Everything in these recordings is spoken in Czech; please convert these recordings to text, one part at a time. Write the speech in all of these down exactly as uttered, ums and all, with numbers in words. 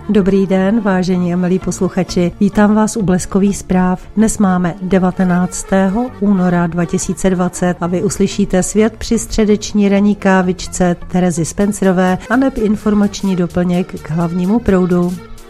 Dobrý den, vážení a milí posluchači. Vítám vás u Bleskových zpráv. Dnes máme devatenáctého února dva tisíce dvacet a vy uslyšíte svět při středeční ranní kávičce Terezy Spencerové a neb informační doplněk k hlavnímu proudu.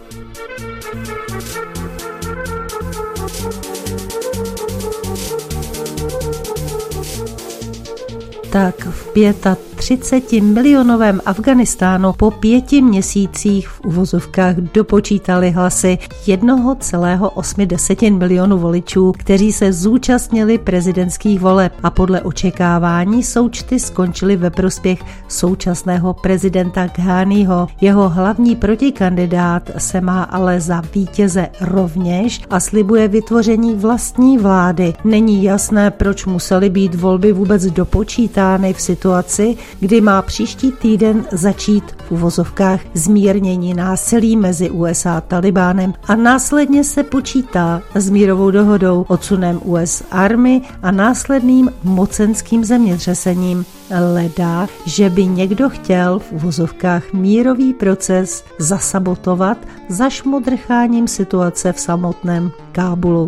Tak v třiceti pěti milionovém Afghánistánu po pěti měsících v uvozovkách dopočítali hlasy jednoho celého osmi desetin milionu voličů, kteří se zúčastnili prezidentských voleb a podle očekávání součty skončily ve prospěch současného prezidenta Gháního. Jeho hlavní protikandidát se má ale za vítěze rovněž a slibuje vytvoření vlastní vlády. Není jasné, proč musely být volby vůbec dopočítány v situaci, kdy má příští týden začít v uvozovkách zmírnění násilí mezi U S A a Talibánem a následně se počítá s mírovou dohodou, odsunem U S Army a následným mocenským zemětřesením. Leda, že by někdo chtěl v uvozovkách mírový proces zasabotovat zašmodrcháním situace v samotném Kábulu.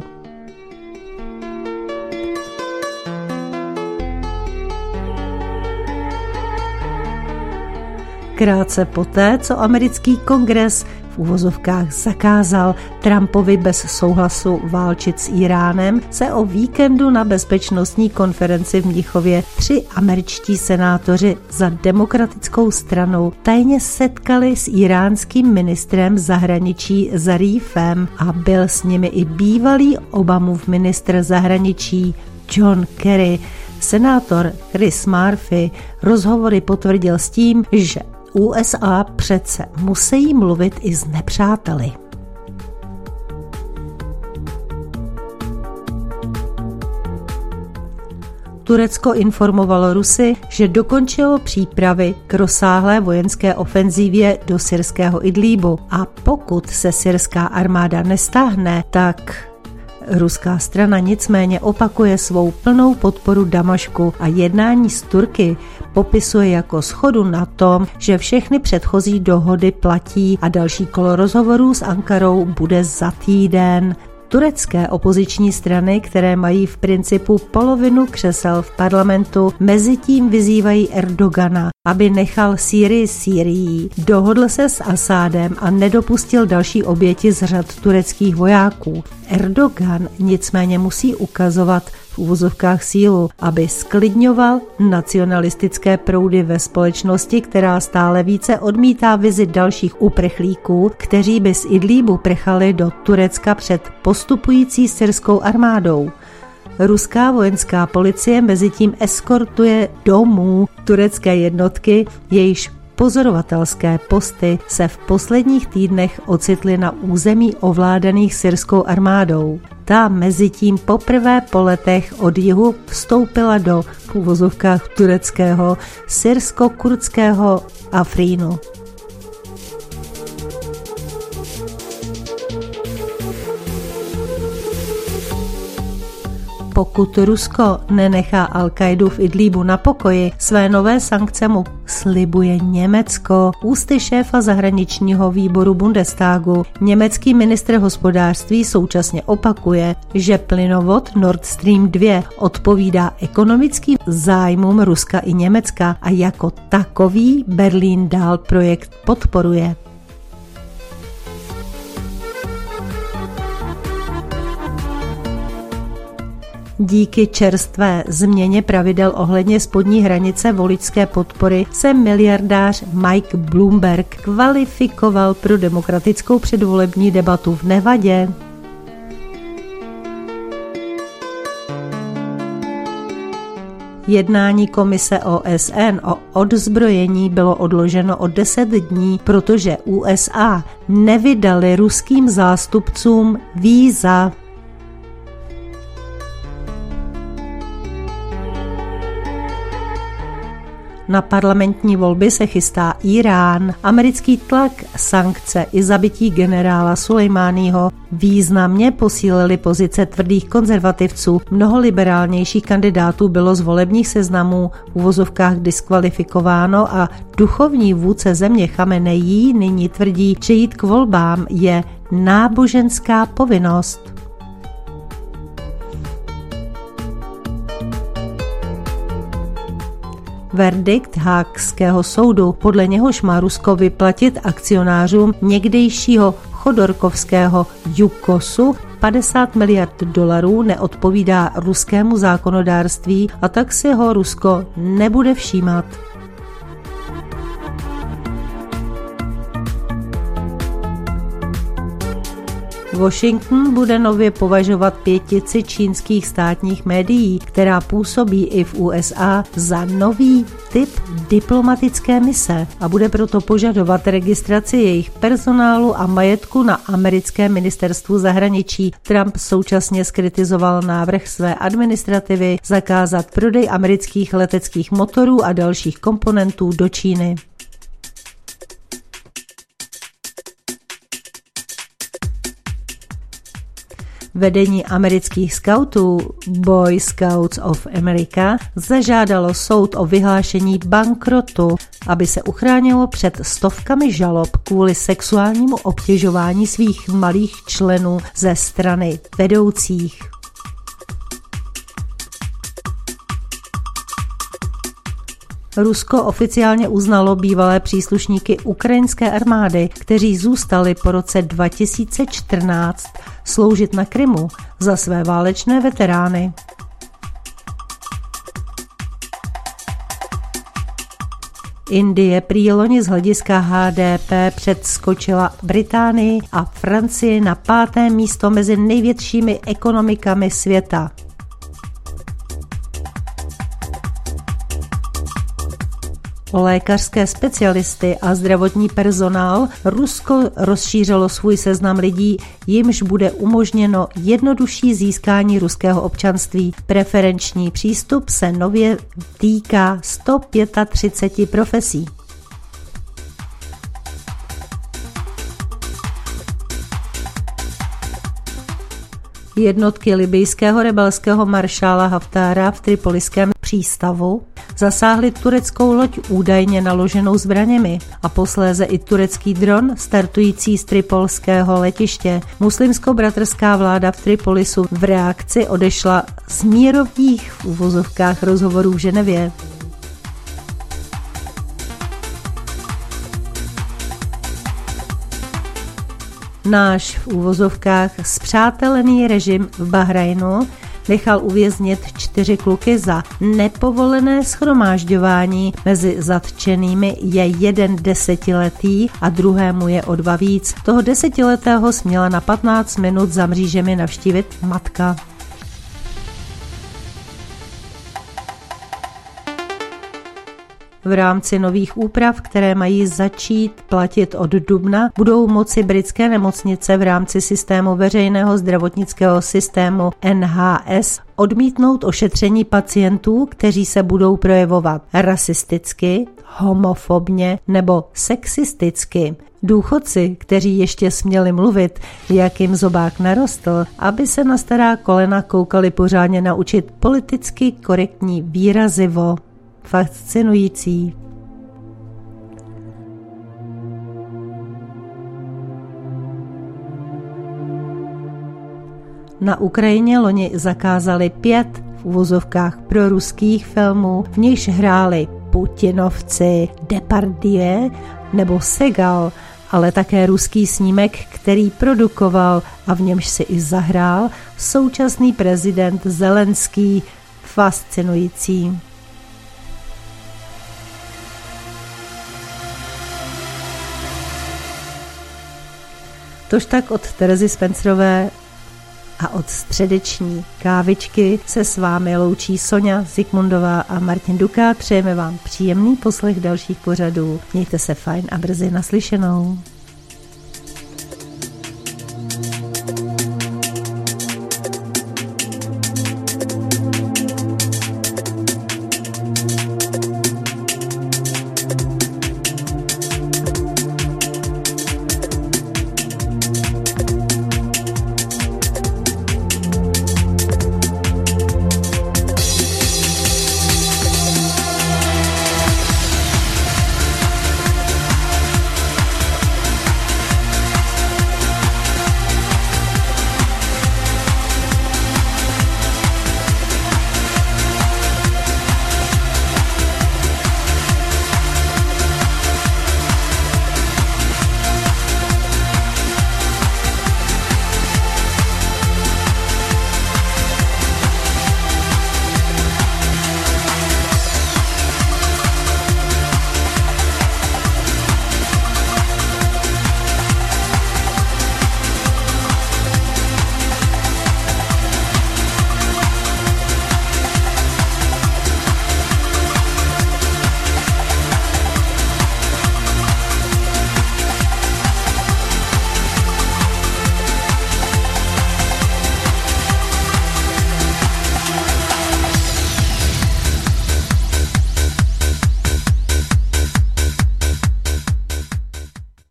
Krátce poté, co americký kongres v uvozovkách zakázal Trumpovi bez souhlasu válčit s Íránem, se o víkendu na bezpečnostní konferenci v Mnichově tři američtí senátoři za demokratickou stranou tajně setkali s íránským ministrem zahraničí Zarifem a byl s nimi i bývalý Obamův ministr zahraničí John Kerry. Senátor Chris Murphy rozhovory potvrdil s tím, že U S A přece musí mluvit i s nepřáteli. Turecko informovalo Rusy, že dokončilo přípravy k rozsáhlé vojenské ofenzívě do syrského Idlíbu a pokud se syrská armáda nestáhne, tak ruská strana nicméně opakuje svou plnou podporu Damašku a jednání s Turky popisuje jako shodu na tom, že všechny předchozí dohody platí a další kolo rozhovorů s Ankarou bude za týden. Turecké opoziční strany, které mají v principu polovinu křesel v parlamentu, mezitím vyzývají Erdogana, aby nechal Sýrii Sýrií, dohodl se s Asádem a nedopustil další oběti z řad tureckých vojáků. Erdogan nicméně musí ukazovat v uvozovkách sílu, aby sklidňoval nacionalistické proudy ve společnosti, která stále více odmítá vizi dalších uprchlíků, kteří by z Idlíbu prchali do Turecka před postupující syrskou armádou. Ruská vojenská policie mezitím eskortuje domů turecké jednotky, jejichž pozorovatelské posty se v posledních týdnech ocitly na území ovládaných syrskou armádou. Ta mezitím poprvé po letech od jihu vstoupila do v uvozovkách tureckého syrsko-kurdského Afrínu. Pokud Rusko nenechá Al-Kaidu v Idlíbu na pokoji, své nové sankce mu slibuje Německo. Ústy šéfa zahraničního výboru Bundestagu německý ministr hospodářství současně opakuje, že plynovod Nord Stream dva odpovídá ekonomickým zájmům Ruska i Německa a jako takový Berlín dál projekt podporuje. Díky čerstvé změně pravidel ohledně spodní hranice voličské podpory se miliardář Mike Bloomberg kvalifikoval pro demokratickou předvolební debatu v Nevadě. Jednání komise O S N o odzbrojení bylo odloženo o deset dní, protože U S A nevydali ruským zástupcům víza. Na parlamentní volby se chystá Irán. Americký tlak, sankce i zabití generála Sulejmáního významně posílily pozice tvrdých konzervativců. Mnoho liberálnějších kandidátů bylo z volebních seznamů v uvozovkách diskvalifikováno a duchovní vůdce země Chameneí nyní tvrdí, že jít k volbám je náboženská povinnost. Verdikt Haagského soudu, podle něhož má Rusko vyplatit akcionářům někdejšího chodorkovského Jukosu padesát miliard dolarů, neodpovídá ruskému zákonodárství a tak si ho Rusko nebude všímat. Washington bude nově považovat pětici čínských státních médií, která působí i v U S A, za nový typ diplomatické mise a bude proto požadovat registraci jejich personálu a majetku na americkém ministerstvu zahraničí. Trump současně zkritizoval návrh své administrativy zakázat prodej amerických leteckých motorů a dalších komponentů do Číny. Vedení amerických skautů Boy Scouts of America zažádalo soud o vyhlášení bankrotu, aby se uchránilo před stovkami žalob kvůli sexuálnímu obtěžování svých malých členů ze strany vedoucích. Rusko oficiálně uznalo bývalé příslušníky ukrajinské armády, kteří zůstali po roce dva tisíce čtrnáct sloužit na Krymu, za své válečné veterány. Indie prý loni z hlediska H D P předskočila Británii a Francii na páté místo mezi největšími ekonomikami světa. O lékařské specialisty a zdravotní personál Rusko rozšířilo svůj seznam lidí, jimž bude umožněno jednodušší získání ruského občanství. Preferenční přístup se nově týká sto třicet pět profesí. Jednotky libyjského rebelského maršála Haftára v tripoliském přístavu zasáhly tureckou loď údajně naloženou zbraněmi a posléze i turecký dron startující z tripolského letiště. Muslimsko-bratrská vláda v Tripolisu v reakci odešla z mírových v uvozovkách rozhovorů v Ženevě. Náš v úvozovkách spřátelený režim v Bahrajnu nechal uvěznit čtyři kluky za nepovolené shromážďování. Mezi zatčenými je jeden desetiletý a druhému je o dva víc. Toho desetiletého směla na patnáct minut za mřížemi navštívit matka. V rámci nových úprav, které mají začít platit od dubna, budou moci britské nemocnice v rámci systému veřejného zdravotnického systému N H S odmítnout ošetření pacientů, kteří se budou projevovat rasisticky, homofobně nebo sexisticky. Důchodci, kteří ještě směli mluvit, jak jim zobák narostl, aby se na stará kolena koukali pořádně naučit politicky korektní výrazivo. Fascinující. Na Ukrajině loni zakázali pět v uvozovkách proruských filmů, v nichž hráli Putinovci, Depardieu nebo Segal, ale také ruský snímek, který produkoval a v němž si i zahrál současný prezident Zelenský. Fascinující. Tož tak od Terezy Spencerové a od středeční kávičky se s vámi loučí Soňa Zikmundová a Martin Duka. Přejeme vám příjemný poslech dalších pořadů. Mějte se fajn a brzy naslyšenou.